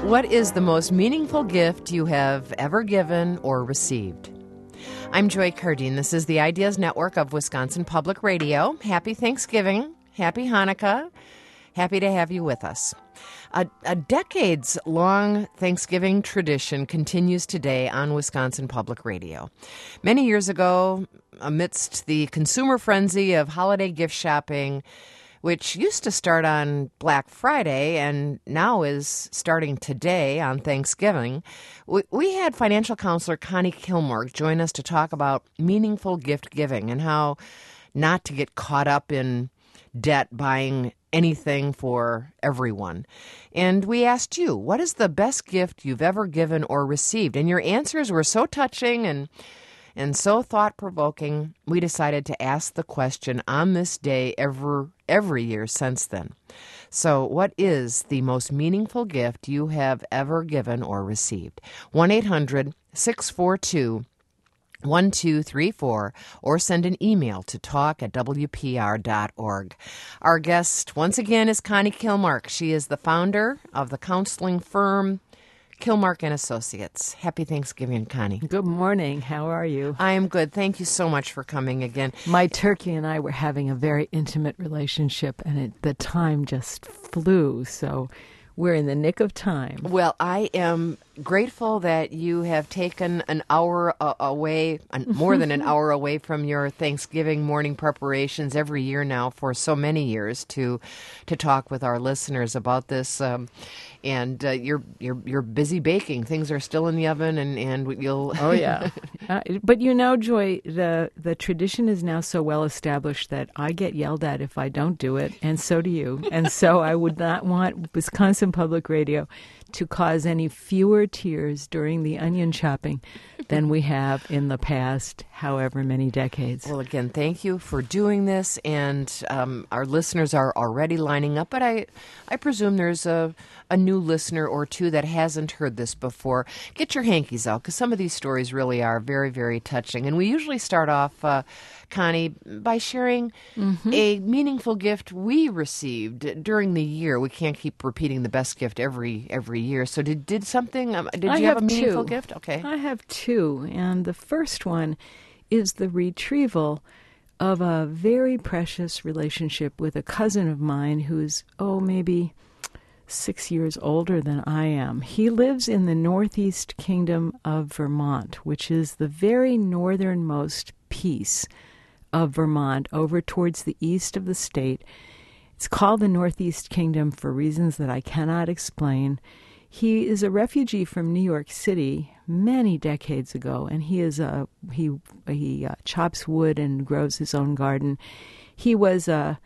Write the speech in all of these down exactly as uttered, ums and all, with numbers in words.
What is the most meaningful gift you have ever given or received? I'm Joy Cardine. This is the Ideas Network of Wisconsin Public Radio. Happy Thanksgiving. Happy Hanukkah. Happy to have you with us. A, a decades-long Thanksgiving tradition continues today on Wisconsin Public Radio. Many years ago, amidst the consumer frenzy of holiday gift shopping, which used to start on Black Friday and now is starting today on Thanksgiving, we, we had financial counselor Connie Kilmark join us to talk about meaningful gift giving and how not to get caught up in debt buying anything for everyone. And we asked you, what is the best gift you've ever given or received? And your answers were so touching and And so thought-provoking, we decided to ask the question on this day every, every year since then. So what is the most meaningful gift you have ever given or received? one eight hundred six four two one two three four or send an email to talk at w p r dot org. Our guest, once again, is Connie Kilmark. She is the founder of the counseling firm Kilmark and Associates. Happy Thanksgiving, Connie. Good morning. How are you? I am good. Thank you so much for coming again. My turkey and I were having a very intimate relationship, and it, the time just flew, so we're in the nick of time. Well, I am grateful that you have taken an hour uh, away, uh, more than an hour away from your Thanksgiving morning preparations every year now for so many years to to talk with our listeners about this. Um, and uh, you're you're you're busy baking. Things are still in the oven, and, and you'll. Oh yeah, uh, but you know, Joy, the the tradition is now so well established that I get yelled at if I don't do it, and so do you. And so I would not want Wisconsin Public Radio to cause any fewer tears during the onion chopping than we have in the past however many decades. Well, again, thank you for doing this, and um, our listeners are already lining up, but I, I presume there's a, a new listener or two that hasn't heard this before. Get your hankies out, because some of these stories really are very, very touching, and we usually start off, uh, Connie, by sharing mm-hmm. a meaningful gift we received during the year. We can't keep repeating the best gift every every year. So did did something? Um, did I you have, have a meaningful two. gift? Okay, I have two, and the first one is the retrieval of a very precious relationship with a cousin of mine who's oh maybe six years older than I am. He lives in the Northeast Kingdom of Vermont, which is the very northernmost piece of Vermont over towards the east of the state. It's called the Northeast Kingdom for reasons that I cannot explain. He is a refugee from New York City many decades ago, and he is a he he uh, chops wood and grows his own garden. He was a,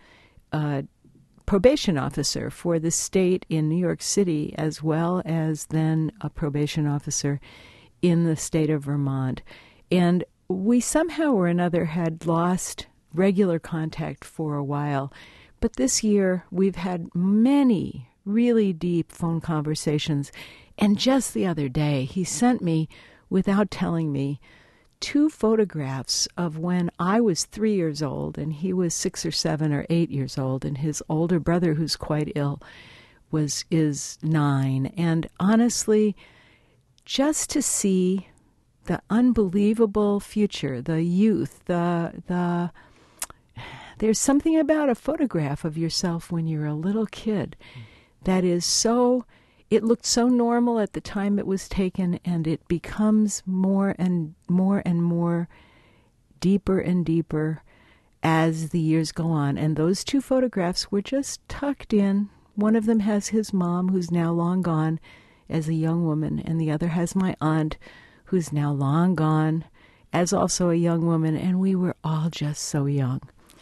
a probation officer for the state in New York City, as well as then a probation officer in the state of Vermont, and we somehow or another had lost regular contact for a while. But this year, we've had many really deep phone conversations. And just the other day, he sent me, without telling me, two photographs of when I was three years old and he was six or seven or eight years old, and his older brother, who's quite ill, was is nine. And honestly, just to see the unbelievable future, the youth, the the there's something about a photograph of yourself when you're a little kid that is so, it looked so normal at the time it was taken, and it becomes more and more and more deeper and deeper as the years go on. And those two photographs were just tucked in. One of them has his mom, who's now long gone as a young woman, and the other has my aunt, who's now long gone as also a young woman, and we were all just so young.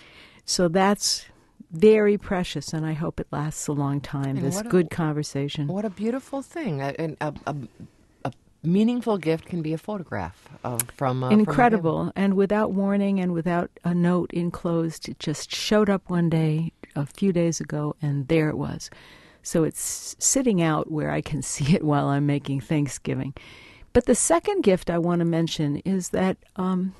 So that's very precious, and I hope it lasts a long time, and this good a, conversation. What a beautiful thing. A, a, a, a meaningful gift can be a photograph of, from uh, Incredible, from and without warning and without a note enclosed. It just showed up one day a few days ago, and there it was. So it's sitting out where I can see it while I'm making Thanksgiving. But the second gift I want to mention is that um,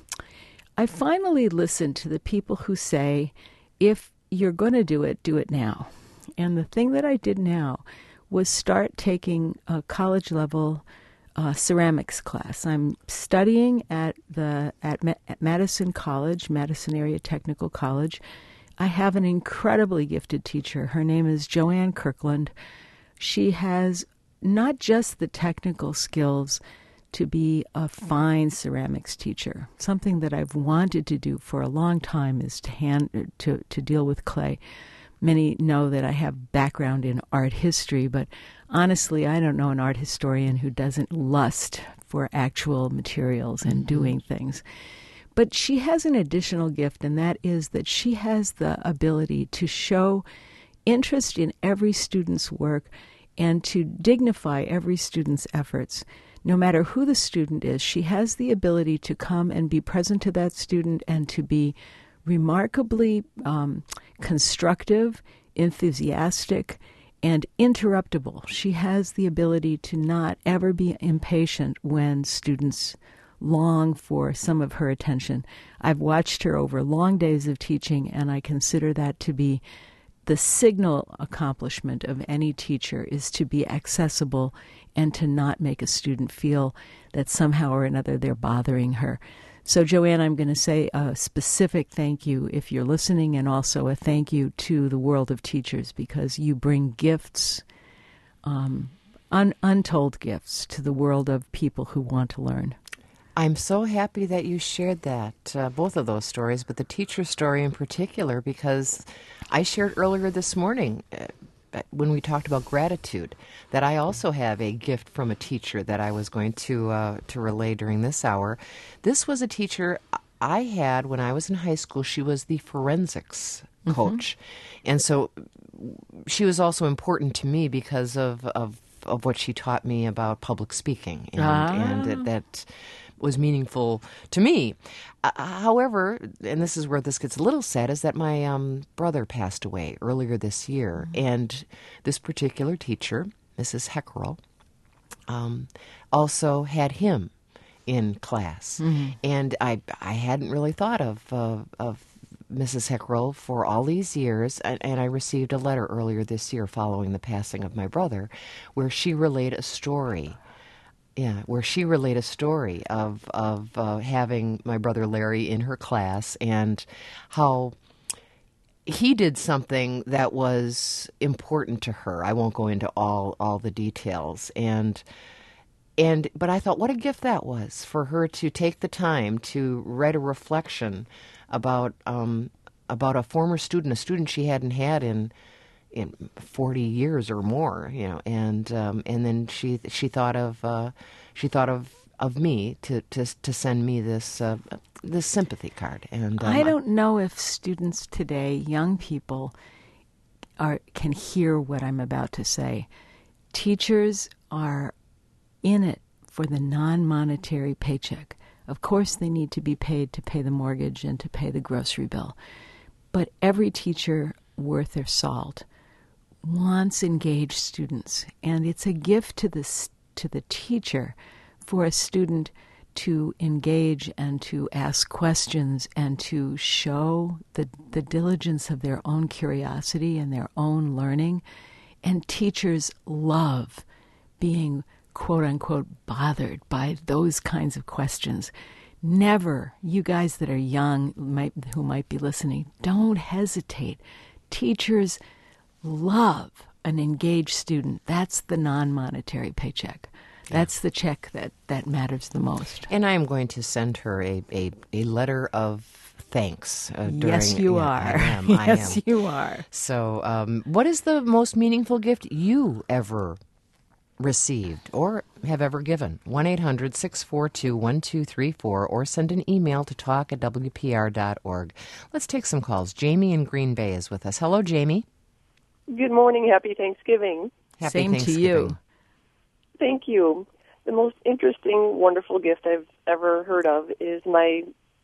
I finally listened to the people who say, if you're going to do it, do it now. And the thing that I did now was start taking a college-level uh, ceramics class. I'm studying at the at, Ma- at Madison College, Madison Area Technical College. I have an incredibly gifted teacher. Her name is Joanne Kirkland. She has not just the technical skills to be a fine ceramics teacher. Something that I've wanted to do for a long time is to hand to, to deal with clay. Many know that I have background in art history, but honestly, I don't know an art historian who doesn't lust for actual materials and mm-hmm. doing things. But she has an additional gift, and that is that she has the ability to show interest in every student's work and to dignify every student's efforts. No matter who the student is, she has the ability to come and be present to that student and to be remarkably um, constructive, enthusiastic, and interruptible. She has the ability to not ever be impatient when students long for some of her attention. I've watched her over long days of teaching, and I consider that to be the signal accomplishment of any teacher, is to be accessible and to not make a student feel that somehow or another they're bothering her. So, Joanne, I'm going to say a specific thank you if you're listening, and also a thank you to the world of teachers, because you bring gifts, um, un- untold gifts to the world of people who want to learn. I'm so happy that you shared that, uh, both of those stories, but the teacher story in particular, because I shared earlier this morning uh, when we talked about gratitude that I also have a gift from a teacher that I was going to uh, to relay during this hour. This was a teacher I had when I was in high school. She was the forensics coach, mm-hmm. and so she was also important to me because of of, of what she taught me about public speaking, and, ah. and that, that was meaningful to me. Uh, however, and this is where this gets a little sad, is that my um, brother passed away earlier this year, mm-hmm. and this particular teacher, Missus Heckerell, um, also had him in class, mm-hmm. and I I hadn't really thought of uh, of Missus Heckerell for all these years, and, and I received a letter earlier this year following the passing of my brother, where she relayed a story. Yeah, where she relayed a story of of uh, having my brother Larry in her class, and how he did something that was important to her. I won't go into all all the details, and and but I thought, what a gift that was for her to take the time to write a reflection about um, about a former student, a student she hadn't had in. in forty years or more, you know, and um, and then she she thought of uh, she thought of, of me to, to to send me this uh, this sympathy card. And um, I don't know if students today, young people, are can hear what I'm about to say. Teachers are in it for the non-monetary paycheck. Of course, they need to be paid to pay the mortgage and to pay the grocery bill, but every teacher worth their salt wants engaged students, and it's a gift to the to the teacher for a student to engage and to ask questions and to show the the diligence of their own curiosity and their own learning. And teachers love being quote unquote bothered by those kinds of questions. Never, you guys that are young might, who might be listening, don't hesitate. Teachers love an engaged student. That's the non-monetary paycheck. That's yeah. the check that, that matters the most. And I am going to send her a, a, a letter of thanks. Uh, during, yes, you yeah, are. I am. yes, I am. you are. So um, what is the most meaningful gift you ever received or have ever given? one eight hundred six four two one two three four, or send an email to talk at w p r dot org. Let's take some calls. Jamie in Green Bay is with us. Hello, Jamie. Good morning. Happy Thanksgiving. Happy Same Thanksgiving. to you. Thank you. The most interesting, wonderful gift I've ever heard of is my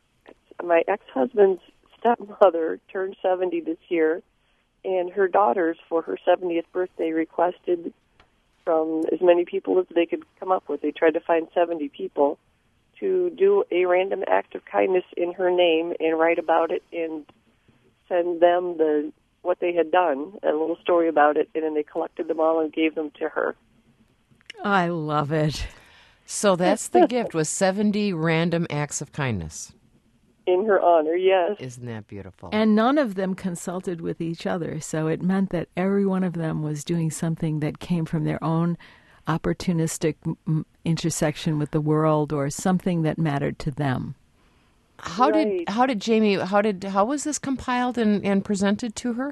my ex-husband's stepmother turned seventy this year, and her daughters, for her seventieth birthday, requested from as many people as they could come up with. They tried to find seventy people to do a random act of kindness in her name and write about it and send them the what they had done, a little story about it, and then they collected them all and gave them to her. I love it. So that's the gift, was seventy random acts of kindness. In her honor, yes. Isn't that beautiful? And none of them consulted with each other, so it meant that every one of them was doing something that came from their own opportunistic m- intersection with the world or something that mattered to them. How Right. did how did Jamie how did how was this compiled and, and presented to her?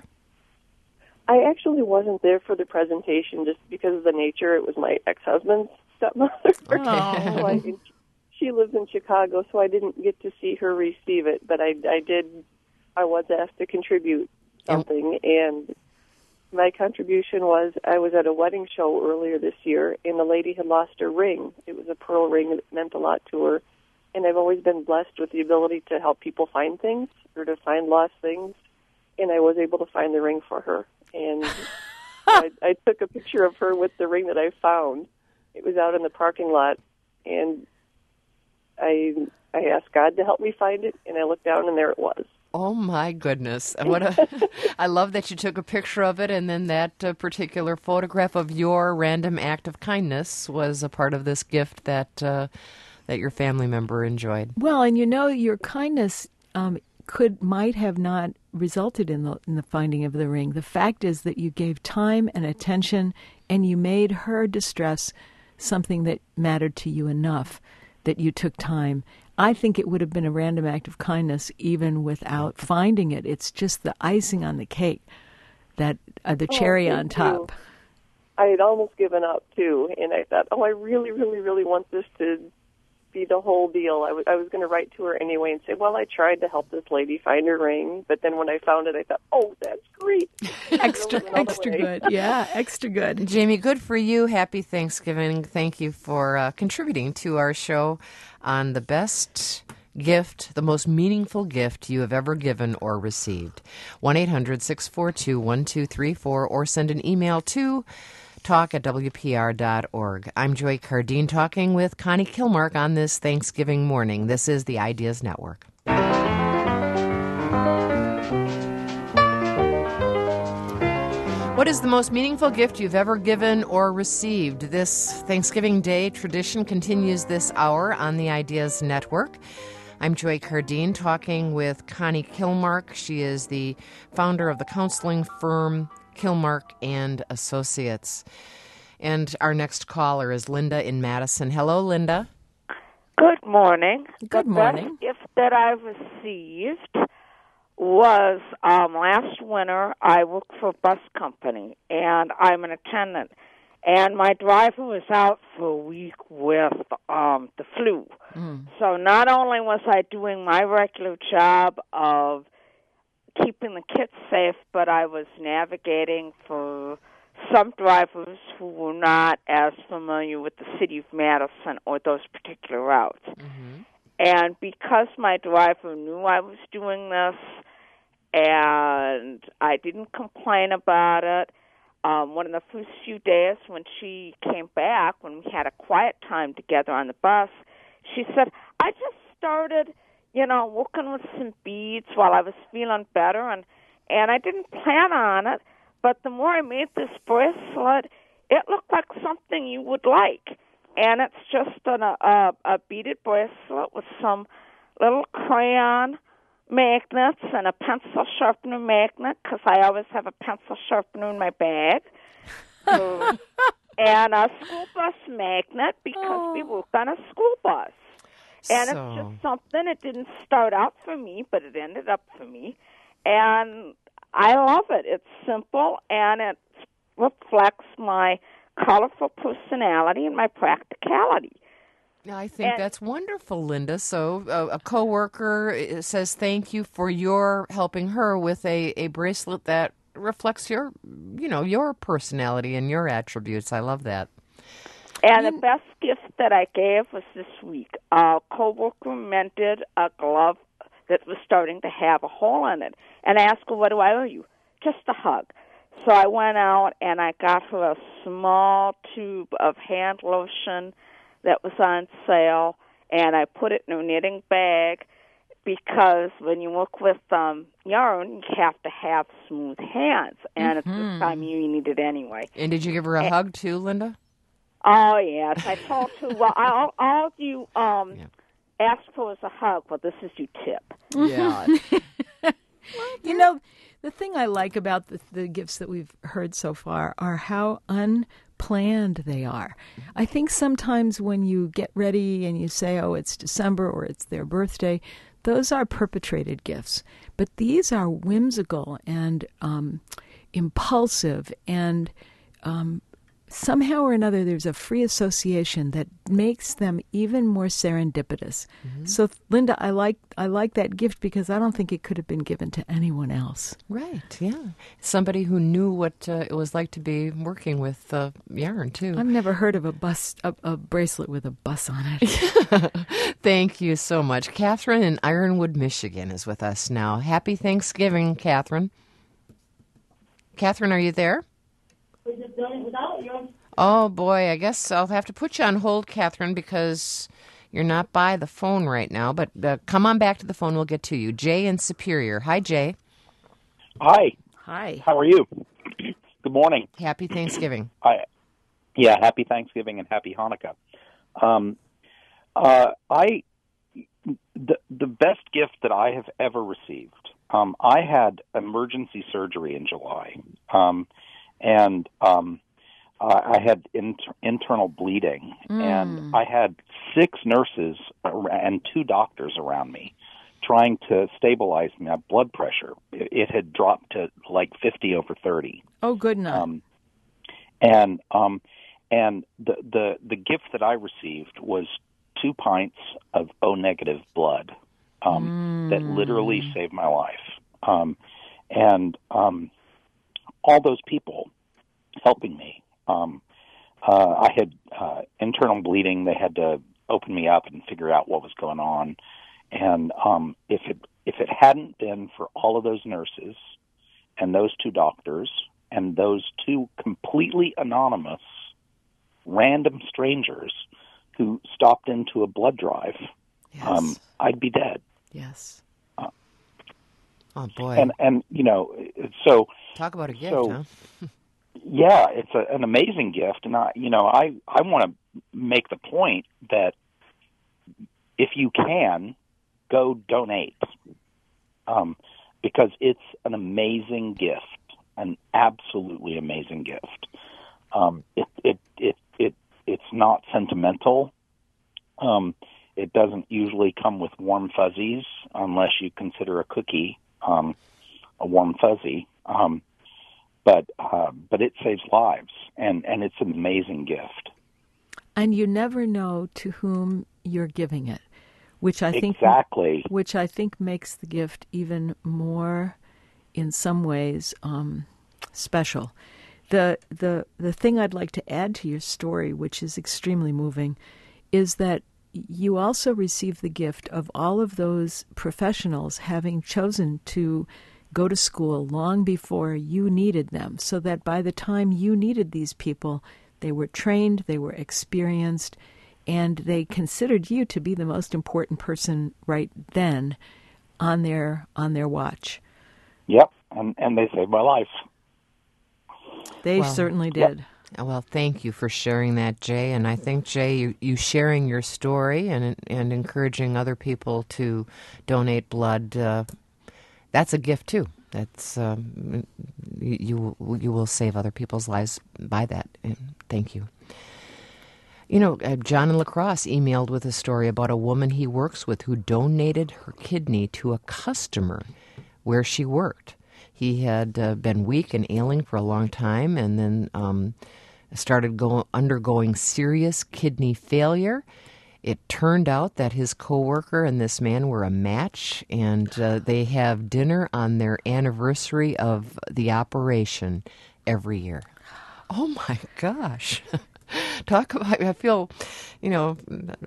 I actually wasn't there for the presentation just because of the nature. It was my ex-husband's stepmother. Oh. So I, she lives in Chicago, so I didn't get to see her receive it. But I, I did. I was asked to contribute something, and my contribution was I was at a wedding show earlier this year, and the lady had lost her ring. It was a pearl ring that meant a lot to her, and I've always been blessed with the ability to help people find things or to find lost things, and I was able to find the ring for her. And I, I took a picture of her with the ring that I found. It was out in the parking lot, and I I asked God to help me find it, and I looked down, and there it was. Oh my goodness! What a, I love that you took a picture of it, and then that uh, particular photograph of your random act of kindness was a part of this gift that uh, that your family member enjoyed. Well, and you know, your kindness um, could might have not resulted in the in the finding of the ring. The fact is that you gave time and attention, and you made her distress something that mattered to you enough that you took time. I think it would have been a random act of kindness even without finding it. It's just the icing on the cake, that uh, the Oh, cherry thank on top. you. I had almost given up, too, and I thought, oh, I really, really, really want this to be the whole deal. I was, I was going to write to her anyway and say, well, I tried to help this lady find her ring, but then when I found it, I thought, oh, that's great. Extra, That went all the extra way. good. Yeah, extra good. Jamie, good for you. Happy Thanksgiving. Thank you for uh, contributing to our show on the best gift, the most meaningful gift you have ever given or received. one eight hundred six four two one two three four or send an email to talk at w p r dot org. I'm Joy Cardine talking with Connie Kilmark on this Thanksgiving morning. This is the Ideas Network. What is the most meaningful gift you've ever given or received? This Thanksgiving Day tradition continues this hour on the Ideas Network. I'm Joy Cardine talking with Connie Kilmark. She is the founder of the counseling firm Kilmark and Associates. And our next caller is Linda in Madison. Hello, Linda. Good morning. Good the morning. best gift that I received was um, last winter. I work for a bus company, and I'm an attendant. And my driver was out for a week with um, the flu. Mm. So not only was I doing my regular job of keeping the kids safe, but I was navigating for some drivers who were not as familiar with the city of Madison or those particular routes. Mm-hmm. And because my driver knew I was doing this and I didn't complain about it, um, one of the first few days when she came back, when we had a quiet time together on the bus, she said, I just started, you know, working with some beads while I was feeling better, and, and I didn't plan on it, but the more I made this bracelet, it looked like something you would like. And it's just an, a, a beaded bracelet with some little crayon magnets and a pencil sharpener magnet, because I always have a pencil sharpener in my bag, so, and a school bus magnet because Oh. we work on a school bus. And So- it's just something, it didn't start out for me, but it ended up for me. And I love it. It's simple, and it reflects my colorful personality and my practicality. I think And- that's wonderful, Linda. So uh, a coworker uh, says thank you for your helping her with a, a bracelet that reflects your, you know, your personality and your attributes. I love that. And the best gift that I gave was this week. A coworker mended a glove that was starting to have a hole in it. And I asked her, what do I owe you? Just a hug. So I went out and I got her a small tube of hand lotion that was on sale, and I put it in a knitting bag because when you work with um, yarn, you have to have smooth hands, and mm-hmm. at this time you need it anyway. And did you give her a and, hug too, Linda? Oh yes, I told her. Well, all, all you um, yeah. asked for was a hug. Well, this is your tip. Yeah. You know, the thing I like about the, the gifts that we've heard so far are how unplanned they are. I think sometimes when you get ready and you say, oh, it's December or it's their birthday, those are perpetrated gifts. But these are whimsical and um, impulsive, and um, somehow or another there's a free association that makes them even more serendipitous. Mm-hmm. So, Linda, I like I like that gift because I don't think it could have been given to anyone else. Right, yeah. Somebody who knew what uh, it was like to be working with uh, yarn, too. I've never heard of a bus, a, a bracelet with a bus on it. Thank you so much. Catherine in Ironwood, Michigan is with us now. Happy Thanksgiving, Catherine. Catherine, are you there? Oh, boy, I guess I'll have to put you on hold, Catherine, because you're not by the phone right now. But uh, come on back to the phone. We'll get to you. Jay in Superior. Hi, Jay. Hi. Hi. How are you? Good morning. Happy Thanksgiving. Hi. Yeah, happy Thanksgiving and happy Hanukkah. Um, uh, I the, the best gift that I have ever received, um, I had emergency surgery in July. Um And um, uh, I had inter- internal bleeding, mm. and I had six nurses and two doctors around me trying to stabilize my blood pressure. It, it had dropped to like fifty over thirty. Oh, good enough. Um, and um, and the, the the gift that I received was two pints of O negative blood um, mm. that literally saved my life. Um, and um, all those people helping me. Um, uh, I had uh, internal bleeding. They had to open me up and figure out what was going on. And um, if it if it hadn't been for all of those nurses and those two doctors and those two completely anonymous, random strangers who stopped into a blood drive, yes. um, I'd be dead. Yes. Uh, oh boy. And and you know, so talk about a gift, so, huh? Yeah, it's a, an amazing gift, and I, you know, I I want to make the point that if you can, go donate, um, because it's an amazing gift, an absolutely amazing gift. Um, it it it it it's not sentimental. Um, it doesn't usually come with warm fuzzies unless you consider a cookie um, a warm fuzzy. Um, But uh, but it saves lives, and, and it's an amazing gift. And you never know to whom you're giving it, which I think exactly which I think makes the gift even more, in some ways, um, special. The the the thing I'd like to add to your story, which is extremely moving, is that you also receive the gift of all of those professionals having chosen to go to school long before you needed them, so that by the time you needed these people, they were trained, they were experienced, and they considered you to be the most important person right then on their on their watch. Yep, and, and they saved my life. They well, certainly did. Yep. Well, thank you for sharing that, Jay. And I think, Jay, you, you sharing your story and and encouraging other people to donate blood, uh, that's a gift too. That's um, you you will save other people's lives by that. And thank you. You know, uh, John in La Crosse emailed with a story about a woman he works with who donated her kidney to a customer where she worked. He had uh, been weak and ailing for a long time, and then um, started go- undergoing serious kidney failure. It turned out that his coworker and this man were a match, and uh, they have dinner on their anniversary of the operation every year. Oh my gosh. Talk about, I feel, you know,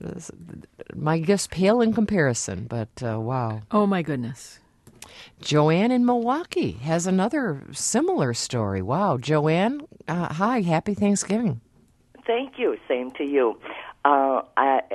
my gifts pale in comparison, but uh, wow. Oh my goodness. Joanne in Milwaukee has another similar story. Wow. Joanne, uh, hi, happy Thanksgiving. Thank you. Same to you. Uh, I,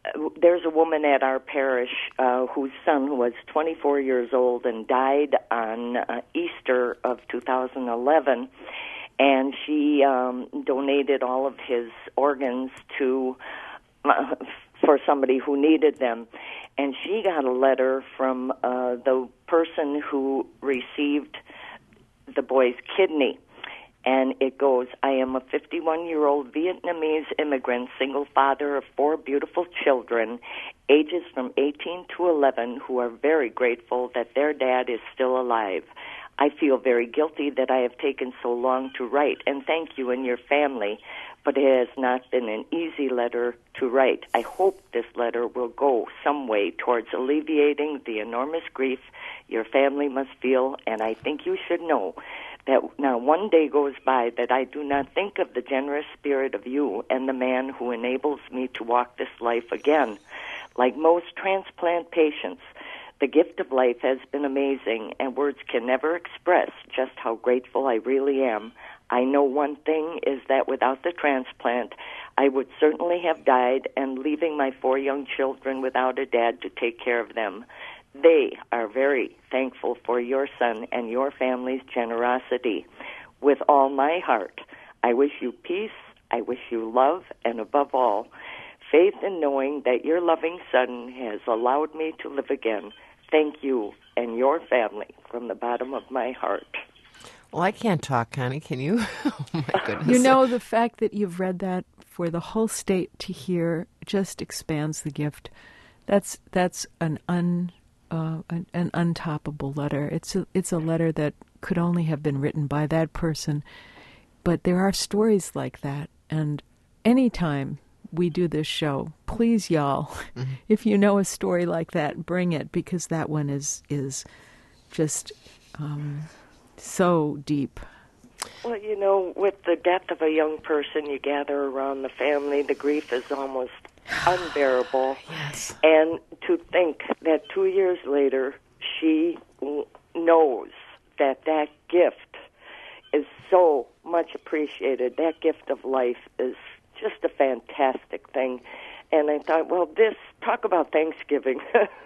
there's a woman at our parish uh, whose son was twenty-four years old and died on uh, Easter of two thousand eleven, and she um, donated all of his organs to uh, for somebody who needed them. And she got a letter from uh, the person who received the boy's kidney. And it goes, I am a fifty-one-year-old Vietnamese immigrant, single father of four beautiful children, ages from eighteen to eleven, who are very grateful that their dad is still alive. I feel very guilty that I have taken so long to write, and thank you and your family, but it has not been an easy letter to write. I hope this letter will go some way towards alleviating the enormous grief your family must feel, and I think you should know that now one day goes by that I do not think of the generous spirit of you and the man who enables me to walk this life again. Like most transplant patients, the gift of life has been amazing, and words can never express just how grateful I really am. I know one thing is that without the transplant, I would certainly have died and leaving my four young children without a dad to take care of them. They are very thankful for your son and your family's generosity. With all my heart, I wish you peace, I wish you love, and above all, faith in knowing that your loving son has allowed me to live again. Thank you and your family from the bottom of my heart. Well, I can't talk, Connie. Can you? Oh, my goodness. You know, the fact that you've read that for the whole state to hear just expands the gift. That's that's an un uh, an, an untoppable letter. It's a, it's a letter that could only have been written by that person. But there are stories like that, and anytime we do this show, please, y'all, mm-hmm. if you know a story like that, bring it, because that one is is just um, so deep. Well, you know, with the death of a young person, you gather around the family. The grief is almost unbearable. Yes. And to think that two years later, she w- knows that that gift is so much appreciated. That gift of life is just a fantastic thing. And I thought, well, this, talk about Thanksgiving.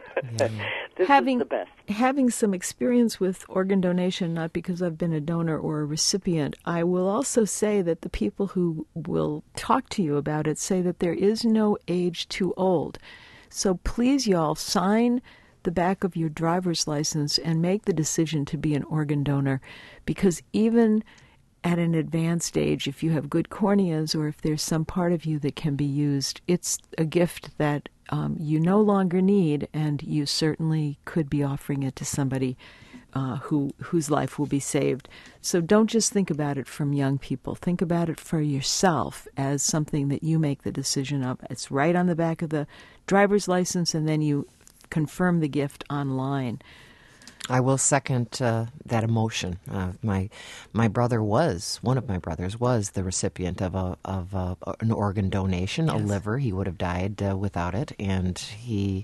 This having, is the best. Having some experience with organ donation, not because I've been a donor or a recipient, I will also say that the people who will talk to you about it say that there is no age too old. So please, y'all, sign the back of your driver's license and make the decision to be an organ donor, because even at an advanced age, if you have good corneas or if there's some part of you that can be used, it's a gift that um, you no longer need, and you certainly could be offering it to somebody uh, who whose life will be saved. So don't just think about it from young people. Think about it for yourself as something that you make the decision of. It's right on the back of the driver's license, and then you confirm the gift online. I will second uh, that emotion. Uh, my my brother was one of my brothers was the recipient of a of a, an organ donation, yes. a liver. He would have died uh, without it, and he.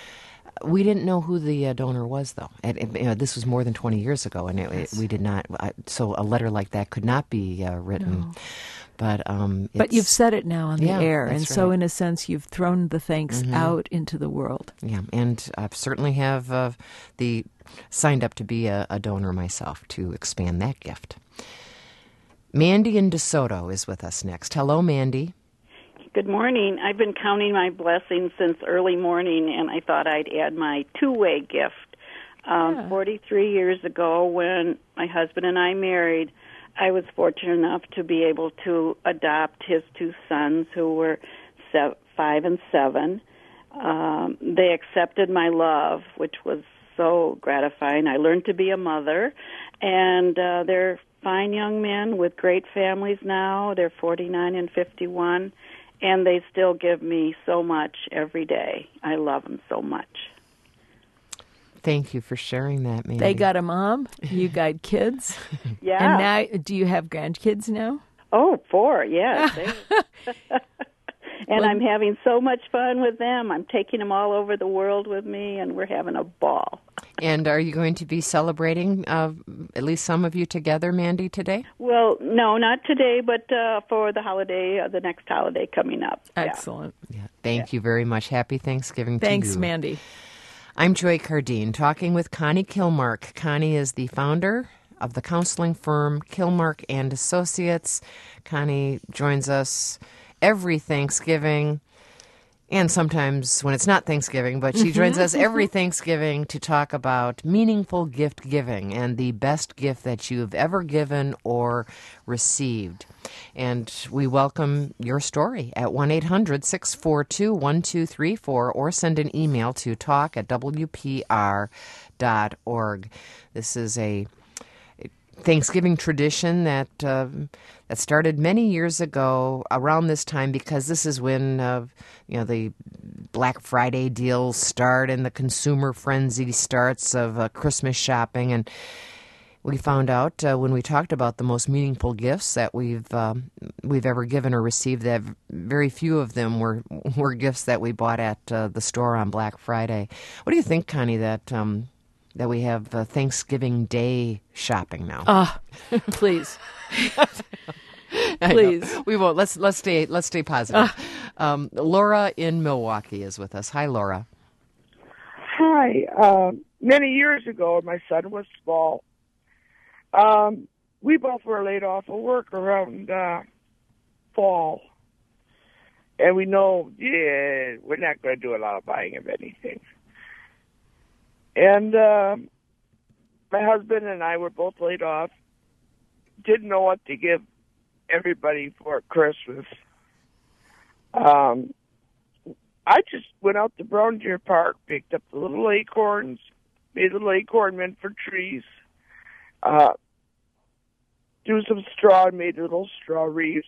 We didn't know who the uh, donor was, though. And, and, you know, this was more than twenty years ago, and it, yes. it, we did not. I, so a letter like that could not be uh, written. No. But um, but you've said it now on the yeah, air, and right. so in a sense you've thrown the thanks mm-hmm. out into the world. Yeah, and I certainly have uh, the signed up to be a, a donor myself to expand that gift. Mandy in DeSoto is with us next. Hello, Mandy. Good morning. I've been counting my blessings since early morning, and I thought I'd add my two-way gift. Um, yeah. forty-three years ago, when my husband and I married, I was fortunate enough to be able to adopt his two sons, who were seven, five and seven. Um, they accepted my love, which was so gratifying. I learned to be a mother, and uh, they're fine young men with great families now. They're forty-nine and fifty-one, and they still give me so much every day. I love them so much. Thank you for sharing that, Mandy. They got a mom. You got kids. Yeah. And now, do you have grandkids now? Oh, four, yes. and well, I'm having so much fun with them. I'm taking them all over the world with me, and we're having a ball. And are you going to be celebrating, uh, at least some of you together, Mandy, today? Well, no, not today, but uh, for the holiday, uh, the next holiday coming up. Excellent. Yeah. Thank yeah. you very much. Happy Thanksgiving Thanks, to you. Thanks, Mandy. I'm Joy Cardine, talking with Connie Kilmark. Connie is the founder of the counseling firm Kilmark and Associates. Connie joins us every Thanksgiving, and sometimes when it's not Thanksgiving, but she joins us every Thanksgiving to talk about meaningful gift giving and the best gift that you've ever given or received. And we welcome your story at one eight hundred six four two one two three four or send an email to talk at w p r dot org. This is a Thanksgiving tradition that uh, that started many years ago around this time, because this is when uh, you know the Black Friday deals start and the consumer frenzy starts of uh, Christmas shopping. And we found out uh, when we talked about the most meaningful gifts that we've uh, we've ever given or received, that very few of them were were gifts that we bought at uh, the store on Black Friday. What do you think, Connie, that um, that we have uh, Thanksgiving Day shopping now? Ah, uh, please, please. We won't. Let's let's stay let's stay positive. Uh. Um, Laura in Milwaukee is with us. Hi, Laura. Hi. Uh, many years ago, my son was small. Um, we both were laid off of work around uh, fall, and we know, yeah, we're not going to do a lot of buying of anything. And uh, my husband and I were both laid off. Didn't know what to give everybody for Christmas. Um, I just went out to Brown Deer Park, picked up the little acorns, made little acorn men for trees, uh, do some straw, and made little straw wreaths,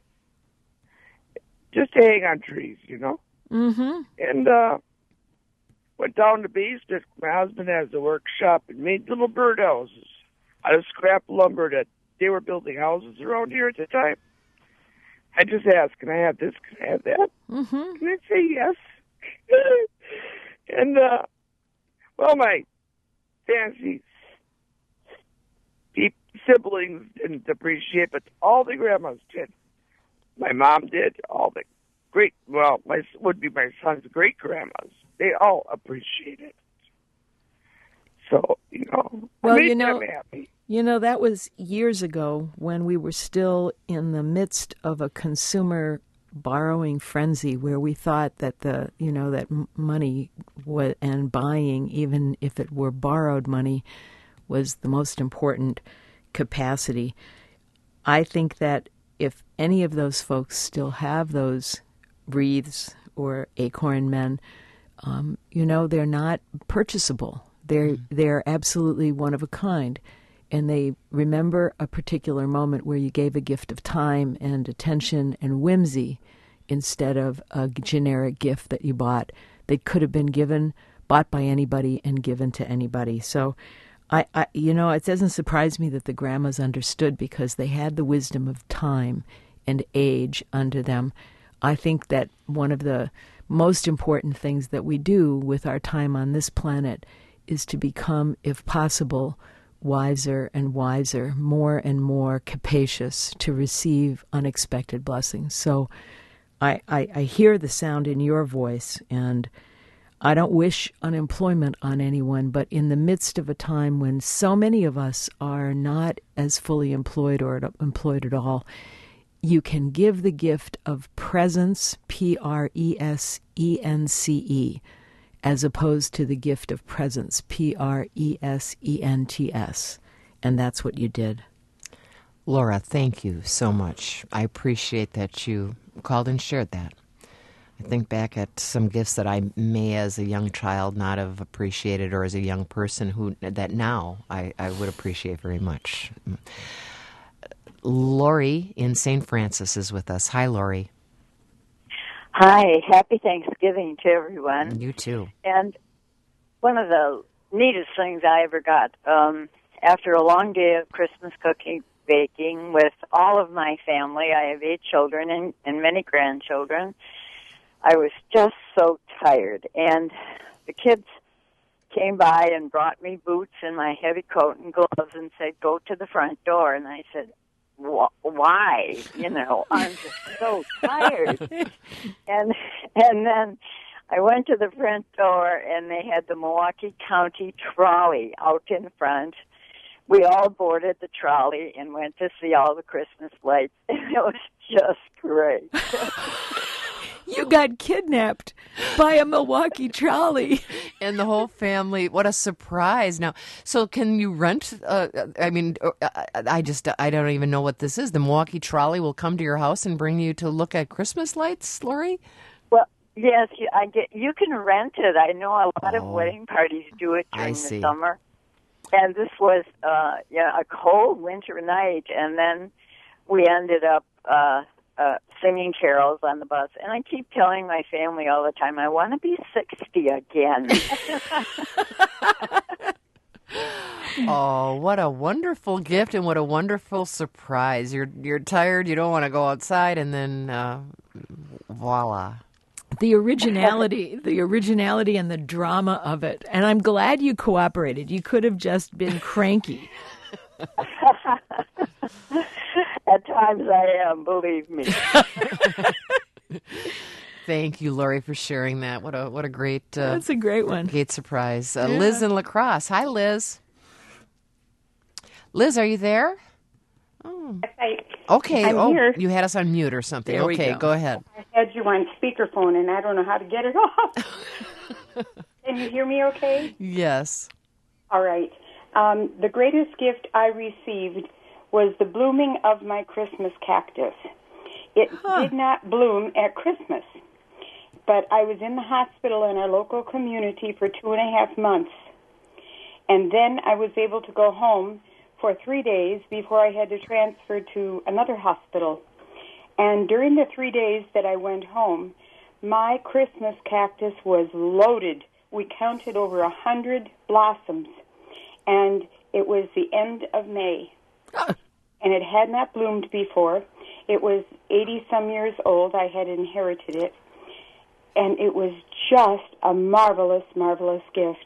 just to hang on trees, you know. Mm-hmm. And uh, went down to Bay Stick. My husband has a workshop and made little birdhouses out of scrap lumber that they were building houses around here at the time. I just asked, can I have this? Can I have that? Mm-hmm. Can I say yes? and, uh, well, my fancy siblings didn't appreciate, but all the grandmas did. My mom did. All the great, well, my would be my son's great grandmas. They all appreciate it. So, you know, well, I made you know, them happy. You know, that was years ago when we were still in the midst of a consumer borrowing frenzy, where we thought that the, you know, that money wa- and buying, even if it were borrowed money, was the most important capacity. I think that if any of those folks still have those wreaths or acorn men, um, you know, they're not purchasable. They're mm. they're absolutely one of a kind. And they remember a particular moment where you gave a gift of time and attention and whimsy instead of a generic gift that you bought that could have been given, bought by anybody and given to anybody. So, I, I you know, it doesn't surprise me that the grandmas understood, because they had the wisdom of time and age under them. I think that one of the most important things that we do with our time on this planet is to become, if possible, wiser and wiser, more and more capacious to receive unexpected blessings. So I, I, I hear the sound in your voice, and I don't wish unemployment on anyone, but in the midst of a time when so many of us are not as fully employed or employed at all, you can give the gift of presence, P R E S E N C E, as opposed to the gift of presence, P R E S E N T S. And that's what you did. Laura, thank you so much. I appreciate that you called and shared that. I think back at some gifts that I may, as a young child, not have appreciated, or as a young person who that now I, I would appreciate very much. Lori in Saint Francis is with us. Hi, Lori. Hi, happy Thanksgiving to everyone. You too. And one of the neatest things I ever got, um, after a long day of Christmas cooking, baking with all of my family, I have eight children and, and many grandchildren, I was just so tired. And the kids came by and brought me boots and my heavy coat and gloves and said, go to the front door. And I said, wh- why? You know, I'm just so tired. And and then I went to the front door, and they had the Milwaukee County trolley out in front. We all boarded the trolley and went to see all the Christmas lights. And it was just great. You got kidnapped by a Milwaukee trolley. And the whole family, what a surprise. Now, so can you rent, uh, I mean, I just, I don't even know what this is. The Milwaukee trolley will come to your house and bring you to look at Christmas lights, Lori? Well, yes, you, I get, you can rent it. I know a lot Oh. of wedding parties do it I during see. the summer. And this was uh, yeah, a cold winter night, and then we ended up uh, uh, singing carols on the bus. And I keep telling my family all the time, I want to be sixty again. Oh, what a wonderful gift and what a wonderful surprise. You're you're tired, you don't want to go outside, and then uh, voila. The originality, the originality and the drama of it. And I'm glad you cooperated. You could have just been cranky. At times I am, believe me. Thank you, Lori, for sharing that. What a what a great uh, That's a great one. great surprise. Uh, Liz in La Crosse. Hi, Liz. Liz, are you there? Oh. I, Okay. I'm oh, here. you had us on mute or something. There we okay, go. go ahead. I had you on speakerphone, and I don't know how to get it off. Can you hear me okay? Yes. All right. Um, the greatest gift I received was the blooming of my Christmas cactus. It Huh. did not bloom at Christmas, but I was in the hospital in our local community for two and a half months. And then I was able to go home for three days before I had to transfer to another hospital. And during the three days that I went home, my Christmas cactus was loaded. We counted over a hundred blossoms, and it was the end of May. And it had not bloomed before. It was eighty-some years old. I had inherited it. And it was just a marvelous, marvelous gift.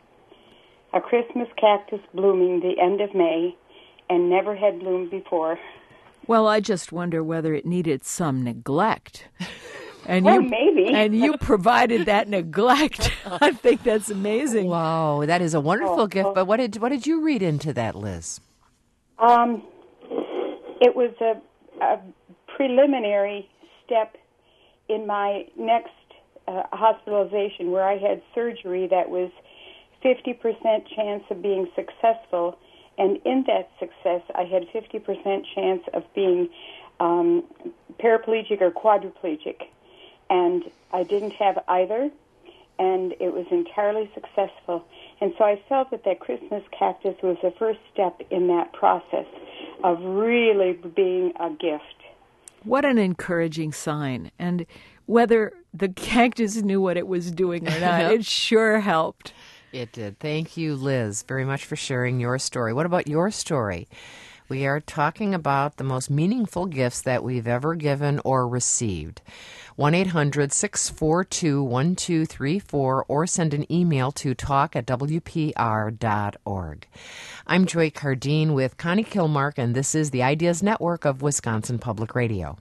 A Christmas cactus blooming the end of May and never had bloomed before. Well, I just wonder whether it needed some neglect. And Well, you, maybe. And you provided that neglect. I think that's amazing. Wow, that is a wonderful Oh, gift. oh. But what did what did you read into that, Liz? Um, it was a, a preliminary step in my next uh, hospitalization where I had surgery that was fifty percent chance of being successful, and in that success, I had fifty percent chance of being um, paraplegic or quadriplegic, and I didn't have either, and it was entirely successful. And so I felt that that Christmas cactus was the first step in that process of really being a gift. What an encouraging sign. And whether the cactus knew what it was doing or not, it sure helped. It did. Thank you, Liz, very much for sharing your story. What about your story? We are talking about the most meaningful gifts that we've ever given or received. one eight hundred six four two one two three four or send an email to talk at w p r dot org. I'm Joy Cardine with Connie Kilmark, and this is the Ideas Network of Wisconsin Public Radio.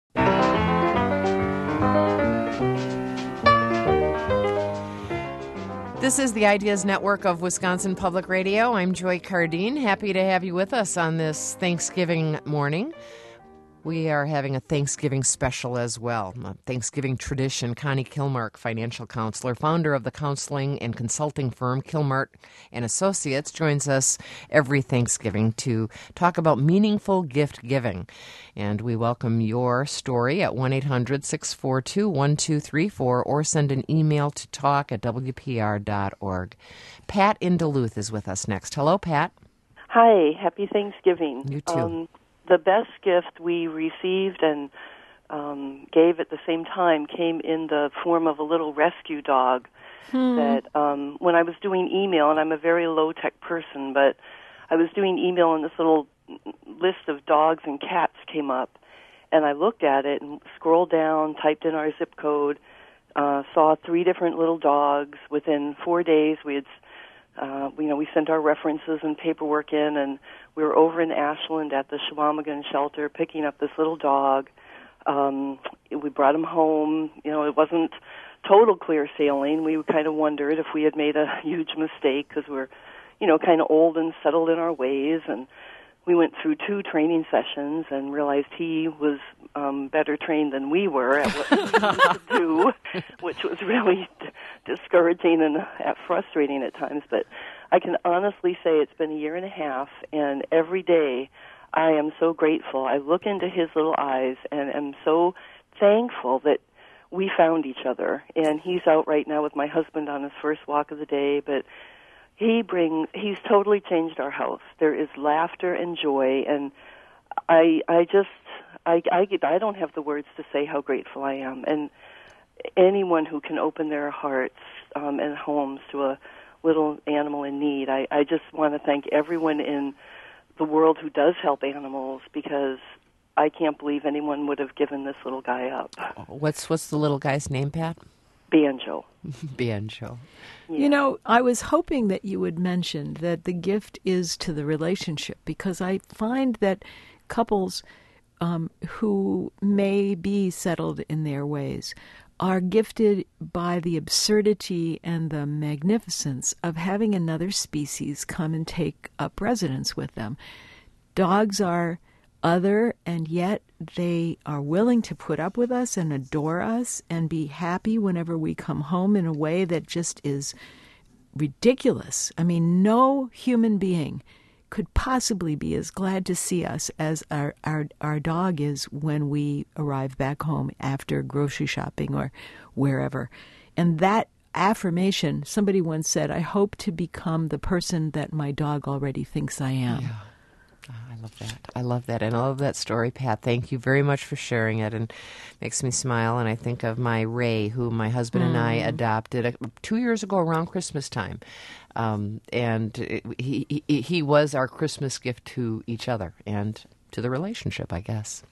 This is the Ideas Network of Wisconsin Public Radio. I'm Joy Cardine. Happy to have you with us on this Thanksgiving morning. We are having a Thanksgiving special as well, a Thanksgiving tradition. Connie Kilmark, financial counselor, founder of the counseling and consulting firm Kilmark and Associates, joins us every Thanksgiving to talk about meaningful gift giving. And we welcome your story at one eight hundred six four two one two three four or send an email to talk at w p r dot org. Pat in Duluth is with us next. Hello, Pat. Hi, happy Thanksgiving. You too. Um, the best gift we received and um, gave at the same time came in the form of a little rescue dog Hmm. that um, when I was doing email, and I'm a very low-tech person, but I was doing email and this little list of dogs and cats came up, and I looked at it and scrolled down, typed in our zip code, uh, saw three different little dogs. Within four days, we had uh, you know, we sent our references and paperwork in, and we were over in Ashland at the Chequamegon shelter picking up this little dog. Um, we brought him home. You know, it wasn't total clear sailing. We kind of wondered if we had made a huge mistake because we're, you know, kind of old and settled in our ways. And we went through two training sessions and realized he was um, better trained than we were at what we needed to do, which was really d- discouraging and uh, frustrating at times. But I can honestly say it's been a year and a half, and every day I am so grateful. I look into his little eyes and am so thankful that we found each other. And he's out right now with my husband on his first walk of the day, but he brings, he's totally changed our house. There is laughter and joy, and I I just, I, I, I don't have the words to say how grateful I am. And anyone who can open their hearts um, and homes to a little animal in need, I, I just want to thank everyone in the world who does help animals, because I can't believe anyone would have given this little guy up. What's what's the little guy's name, Pat? Banjo. Banjo. Yeah. You know, I was hoping that you would mention that the gift is to the relationship, because I find that couples um, who may be settled in their ways are gifted by the absurdity and the magnificence of having another species come and take up residence with them. Dogs are other, and yet they are willing to put up with us and adore us and be happy whenever we come home in a way that just is ridiculous. I mean, no human being could possibly be as glad to see us as our, our, our dog is when we arrive back home after grocery shopping or wherever. And that affirmation, somebody once said, I hope to become the person that my dog already thinks I am. Yeah. I love that. I love that. And I love that story, Pat. Thank you very much for sharing it. And it makes me smile. And I think of my Ray, who my husband mm. and I adopted a, two years ago around Christmas time. Um, and it, he, he he was our Christmas gift to each other and to the relationship, I guess.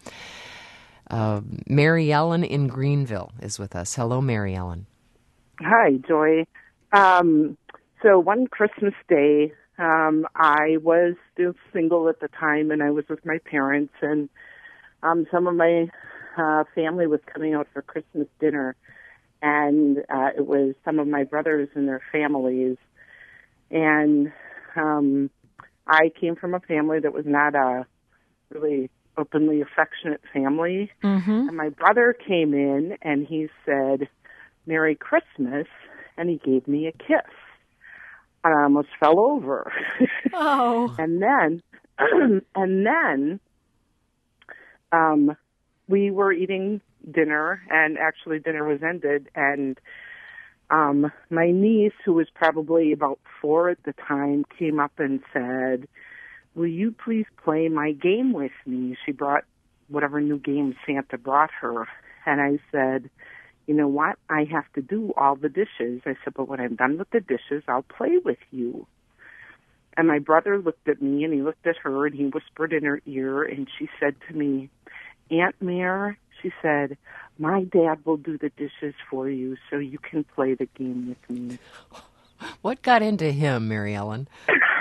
Uh, Mary Ellen in Greenville is with us. Hello, Mary Ellen. Hi, Joy. Um, so one Christmas day, Um, I was still single at the time, and I was with my parents, and um, some of my uh, family was coming out for Christmas dinner, and uh, it was some of my brothers and their families, and um, I came from a family that was not a really openly affectionate family, mm-hmm. and my brother came in, and he said, Merry Christmas, and he gave me a kiss. I almost fell over. Oh. and then, and then, um, we were eating dinner, and actually dinner was ended, and um, my niece, who was probably about four at the time, came up and said, will you please play my game with me? She brought whatever new game Santa brought her, and I said, you know what, I have to do all the dishes. I said, but when I'm done with the dishes, I'll play with you. And my brother looked at me, and he looked at her, and he whispered in her ear, and she said to me, Aunt Mare, she said, my dad will do the dishes for you so you can play the game with me. What got into him, Mary Ellen?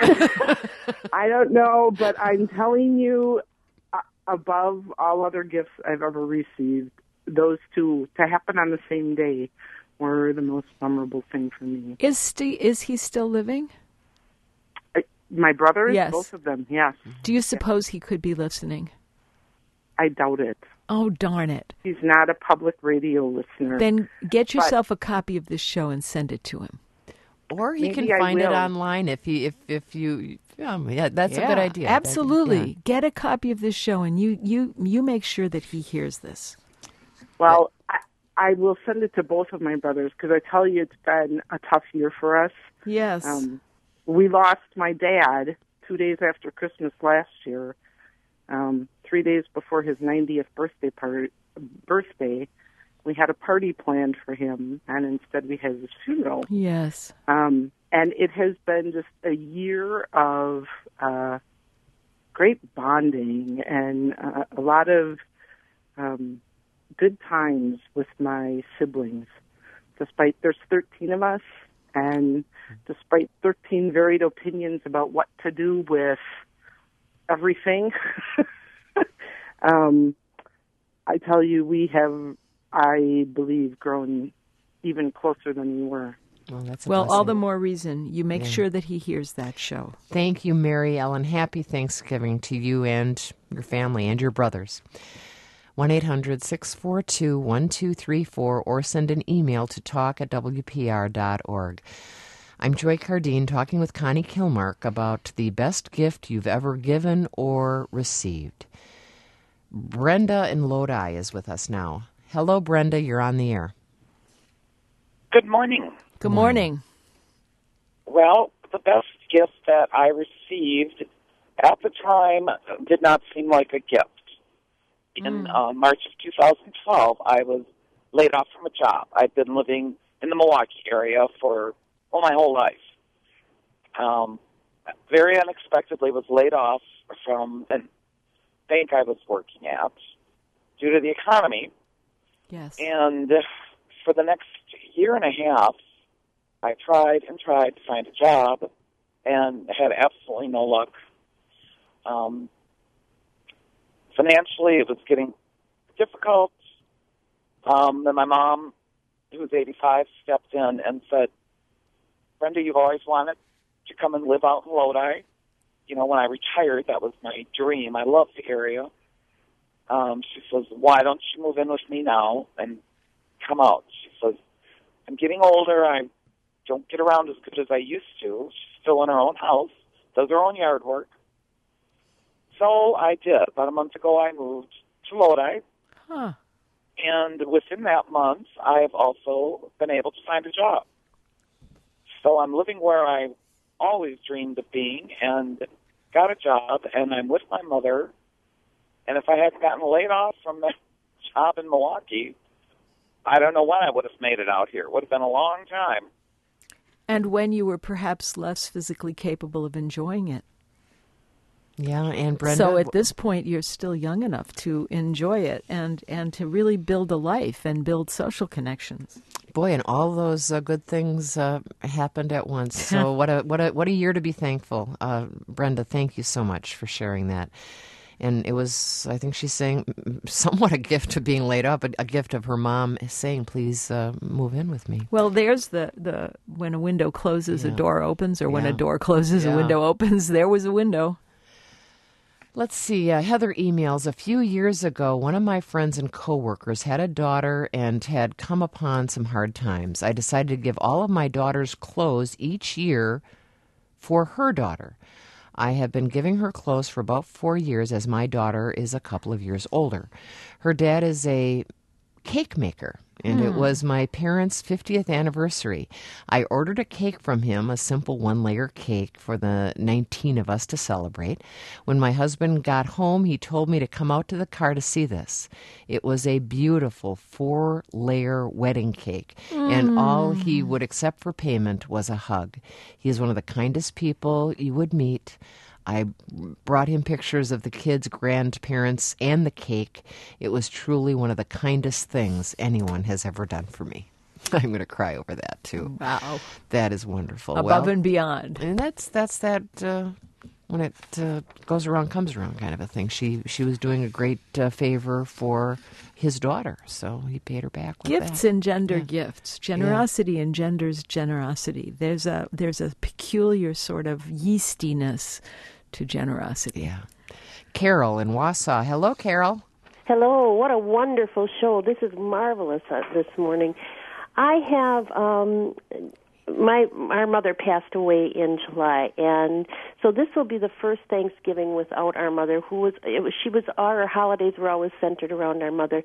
I don't know, but I'm telling you, uh, above all other gifts I've ever received, those two, to happen on the same day, were the most memorable thing for me. Is St- is he still living? I, my brothers? Yes. Both of them, yes. Do you suppose he could be listening? I doubt it. Oh, darn it. He's not a public radio listener. Then get yourself but, a copy of this show and send it to him. Or he can find it online if you, if, if you, yeah, yeah that's yeah, a good idea. Absolutely. That, yeah. Get a copy of this show, and you, you, you make sure that he hears this. Well, I, I will send it to both of my brothers, because I tell you, it's been a tough year for us. Yes. Um, we lost my dad two days after Christmas last year, um, three days before his ninetieth birthday party, birthday. We had a party planned for him, and instead we had his funeral. Yes. Um, and it has been just a year of uh, great bonding and uh, a lot of um, good times with my siblings. Despite there's thirteen of us, And despite thirteen varied opinions about what to do with everything, um, I tell you, we have, I believe, grown even closer than we were. Well, that's a well blessing. all the more reason you make Yeah. sure that he hears that show. Thank you, Mary Ellen. Happy Thanksgiving to you and your family and your brothers. one eight hundred six four two one two three four or send an email to talk at w p r dot org. I'm Joy Cardine talking with Connie Kilmark about the best gift you've ever given or received. Brenda in Lodi is with us now. Hello, Brenda. You're on the air. Good morning. Good morning. Well, the best gift that I received at the time did not seem like a gift. In Mm. uh, March of two thousand twelve, I was laid off from a job. I'd been living in the Milwaukee area for, well, my whole life. Um, very unexpectedly was laid off from a bank I was working at due to the economy. Yes. And for the next year and a half, I tried and tried to find a job and had absolutely no luck. Um, financially, it was getting difficult. Um, then my mom, who was eighty-five, stepped in and said, Brenda, you've always wanted to come and live out in Lodi. You know, when I retired, that was my dream. I love the area. Um, she says, why don't you move in with me now and come out? She says, I'm getting older. I don't get around as good as I used to. She's still in her own house, does her own yard work. So I did. About a month ago, I moved to Lodi. Huh. And within that month, I've also been able to find a job. So I'm living where I always dreamed of being and got a job, and I'm with my mother. And if I hadn't gotten laid off from that job in Milwaukee, I don't know when I would have made it out here. It would have been a long time. And when you were perhaps less physically capable of enjoying it. Yeah, and Brenda. So at this point, you're still young enough to enjoy it and, and to really build a life and build social connections. Boy, and all those uh, good things uh, happened at once. So what a what a what a year to be thankful. Uh, Brenda, thank you so much for sharing that. And it was, I think she's saying, somewhat a gift of being laid off, but a gift of her mom saying, please uh, move in with me. Well, there's the, the when a window closes, Yeah. a door opens, or when Yeah. a door closes, Yeah. a window opens. There was a window. Let's see. Uh, Heather emails, a few years ago, one of my friends and coworkers had a daughter and had come upon some hard times. I decided to give all of my daughter's clothes each year for her daughter. I have been giving her clothes for about four years as my daughter is a couple of years older. Her dad is a cake maker, and it Hmm. was my parents' fiftieth anniversary. I ordered a cake from him, a simple one-layer cake for the nineteen of us to celebrate. When my husband got home, he told me to come out to the car to see this. It was a beautiful four-layer wedding cake, and Mm. all he would accept for payment was a hug. He is one of the kindest people you would meet. I brought him pictures of the kids' grandparents and the cake. It was truly one of the kindest things anyone has ever done for me. I'm going to cry over that, too. Wow. That is wonderful. Above Well, and beyond. And that's that's that uh, when it uh, goes around, comes around kind of a thing. She she was doing a great uh, favor for his daughter, so he paid her back with Gifts that. engender Yeah. gifts. Generosity engenders generosity. There's a there's a peculiar sort of yeastiness to generosity. Yeah. Carol in Wausau. Hello, Carol. Hello, what a wonderful show. This is marvelous uh, this morning. I have um my our mother passed away in July, and so this will be the first Thanksgiving without our mother, who was it was she was our holidays were always centered around our mother.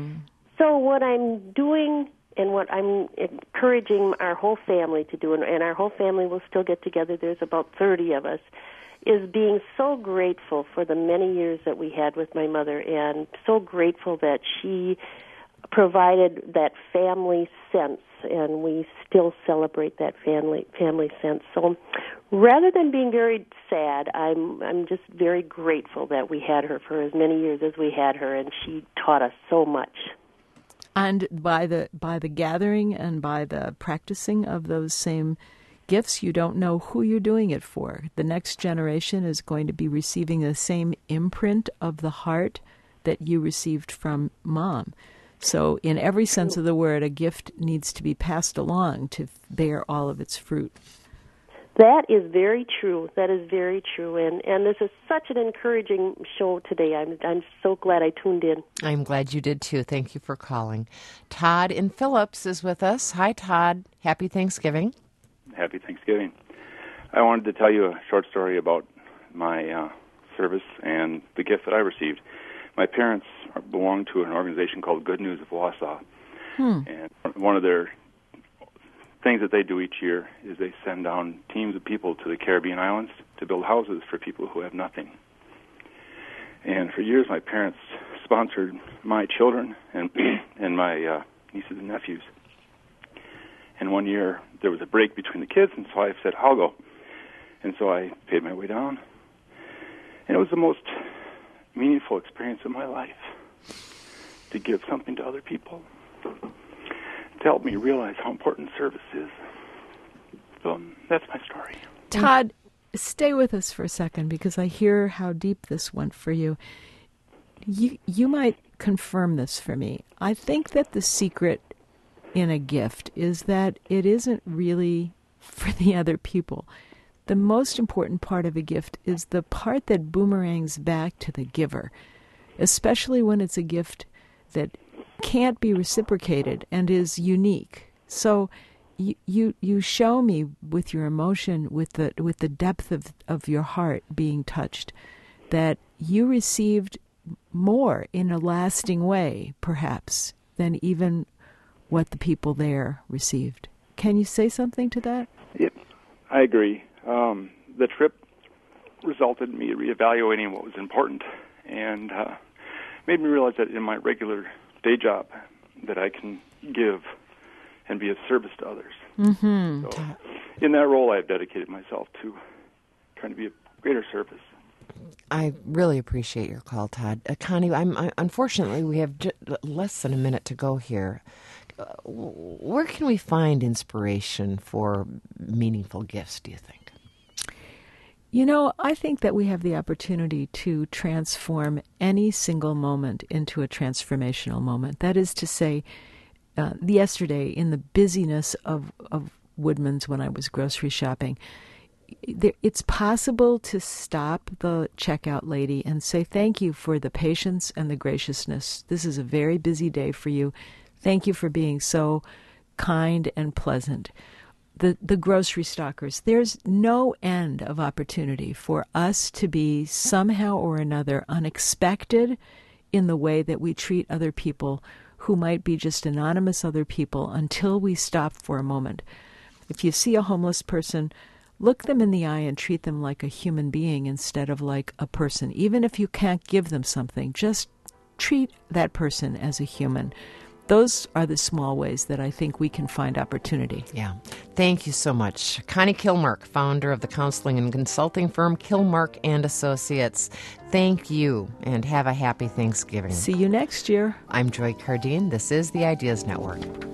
So what I'm doing and what I'm encouraging our whole family to do, and, and our whole family will still get together, there's about thirty of us, is being so grateful for the many years that we had with my mother, and so grateful that she provided that family sense, and we still celebrate that family family sense. So rather than being very sad, I'm I'm just very grateful that we had her for as many years as we had her, and she taught us so much. And by the by the gathering and by the practicing of those same gifts, you don't know who you're doing it for. The next generation is going to be receiving the same imprint of the heart that you received from Mom. So in every sense of the word, a gift needs to be passed along to bear all of its fruit. That is very true. That is very true. And and this is such an encouraging show today. I'm I'm so glad I tuned in. I'm glad you did too. Thank you for calling. Todd in Phillips is with us. Hi, Todd. Happy Thanksgiving. Happy Thanksgiving. I wanted to tell you a short story about my uh, service and the gift that I received. My parents belong to an organization called Good News of Wausau. Hmm. And one of their things that they do each year is they send down teams of people to the Caribbean islands to build houses for people who have nothing. And for years, my parents sponsored my children and and my uh, nieces and nephews. And one year, there was a break between the kids, and so I said, I'll go. And so I paid my way down. And it was the most meaningful experience of my life to give something to other people, to help me realize how important service is. So um, that's my story. Todd, stay with us for a second because I hear how deep this went for you. You you might confirm this for me. I think that the secret in a gift is that it isn't really for the other people. The most important part of a gift is the part that boomerangs back to the giver, especially when it's a gift that can't be reciprocated and is unique. So you you, you show me with your emotion, with the with the depth of, of your heart being touched, that you received more in a lasting way, perhaps, than even what the people there received. Can you say something to that? Yep, I agree. Um, the trip resulted in me reevaluating what was important and uh, made me realize that in my regular day job that I can give and be of service to others. Mm-hmm. So in that role, I've dedicated myself to trying to be of greater service. I really appreciate your call, Todd. Uh, Connie, I'm, I, unfortunately, we have j- less than a minute to go here. Uh, where can we find inspiration for meaningful gifts, do you think? You know, I think that we have the opportunity to transform any single moment into a transformational moment. That is to say, uh, yesterday in the busyness of, of Woodman's when I was grocery shopping, there, it's possible to stop the checkout lady and say, thank you for the patience and the graciousness. This is a very busy day for you. Thank you for being so kind and pleasant. The the grocery stockers, there's no end of opportunity for us to be somehow or another unexpected in the way that we treat other people who might be just anonymous other people until we stop for a moment. If you see a homeless person, look them in the eye and treat them like a human being instead of like a person. Even if you can't give them something, just treat that person as a human. Those are the small ways that I think we can find opportunity. Yeah. Thank you so much. Connie Kilmark, founder of the counseling and consulting firm Kilmark and Associates. Thank you, and have a happy Thanksgiving. See you next year. I'm Joy Cardine. This is the Ideas Network.